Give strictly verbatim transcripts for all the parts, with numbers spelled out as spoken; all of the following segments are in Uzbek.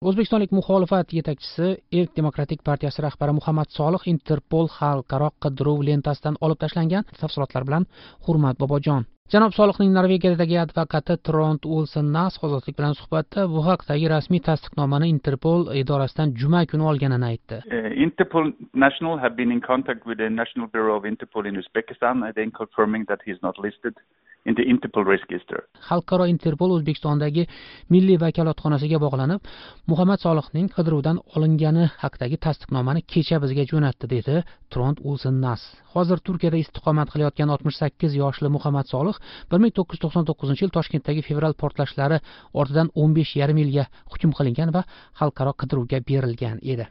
O'zbekistonlik muxolifat yetakchisi Erk demokratik partiyasi rahbari Muhammad Solih Interpol xalqaro qidiruv lentasidan olib tashlangan. Tafsilotlar bilan Hurmat Bobojon. Janob Solihning Norvegiyadagi advokati Trond Olsen Nas Ozodlik bilan suhbatda bu haqdagi rasmiy tasdiqnomani Interpol idorasidan juma kuni olganini aytdi. Uh, Interpol National have been in contact with the National Bureau of Interpol in Uzbekistan, and then confirming that he is not listed in the Interpol register. Xalqaro Interpol O'zbekistondagi milliy vakolatxonasiga bog'lanib, Muhammad Solihning qidiruvdan olingani haqidagi tasdiqnomani kecha bizga jo'natdi, dedi Trond Olsen Nas. Hozir Turkiyada istiqomat qilayotgan oltmish sakkiz yoshli Muhammad Solih bir ming to'qqiz yuz to'qson to'qqizinchi yil Toshkentdagi fevral portlashlari ortidan o'n besh yarim yilga hukm qilingan va xalqaro qidiruvga berilgan edi.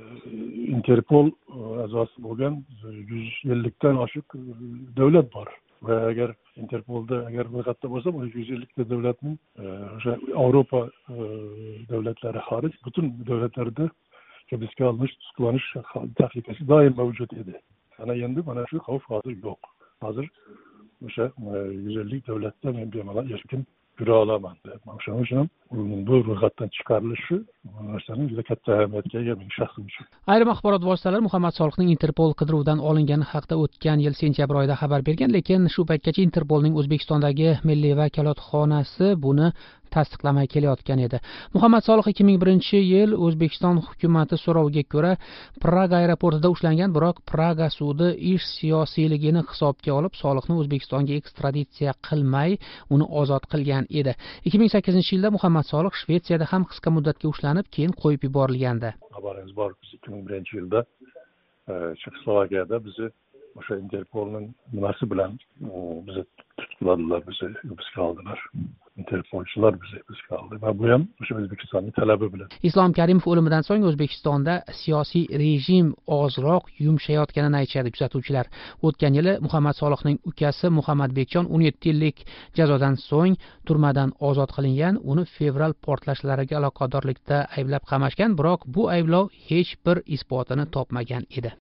Interpol a'zosi bo'lgan yuz ellikdan oshiq davlat bor. Va agar Interpolda agar ro'yxatda bo'lsa, bu yuz ellikta davlatning o'sha Yevropa davlatlari xorij butun davlatlarda hibsga olinish, tutqunlanish tahlikasi doim mavjud edi. Ana endi mana shu xavf hozir yo'q. Hozir o'sha yuz ellik davlatda men bemalol erkin yura olaman deb. O'shaning uchun bu ro'yxatdan chiqarilishi narsaning juda katta ahamiyatga ega men shaxsim uchun. Ayrim axborot vositalari Muhammad Solihning Interpol qidiruvdan olingani haqida o'tgan yil sentyabr oyida xabar bergan, lekin shu paytgacha Interpolning O'zbekistondagi milliy vakolatxonasi buni tasdiqlamay kelayotgan edi. Muhammad Solih ikki ming birinchi yil O'zbekiston hukumati so'roviga ko'ra Praga aeroportida ushlangan, biroq Praga sudi ish siyosiyligini hisobga olib Solihni O'zbekistonga ekstraditsiya qilmay, uni ozod qilgan edi. ikki ming sakkizinchi yilda Muhammad Solih Shvetsiyada ham qisqa muddatga ushlanib, keyin qo'yib yuborilgandi. Xabaringiz bor, biz ikki ming birinchi yilda Chexoslovakiyada bizni o'sha Interpolning nimasi bilan bizni tutdilar, bizni hibsga oldilar. Interpolchilar bizni hibsga oldi va bu ham o'sha O'zbekistonning talabi bilan. Islom Karimov o'limidan so'ng O'zbekistonda siyosiy rejim ozroq yumshayotganini aytishadi kuzatuvchilar. O'tgan yili Muhammad Solihning ukasi Muhammad Bekjon o'n yetti yillik jazodan so'ng turmadan ozod qilingan. Uni fevral portlashlariga aloqadorlikda ayblab qamashgan, biroq bu ayblov hech bir isbotini topmagan edi.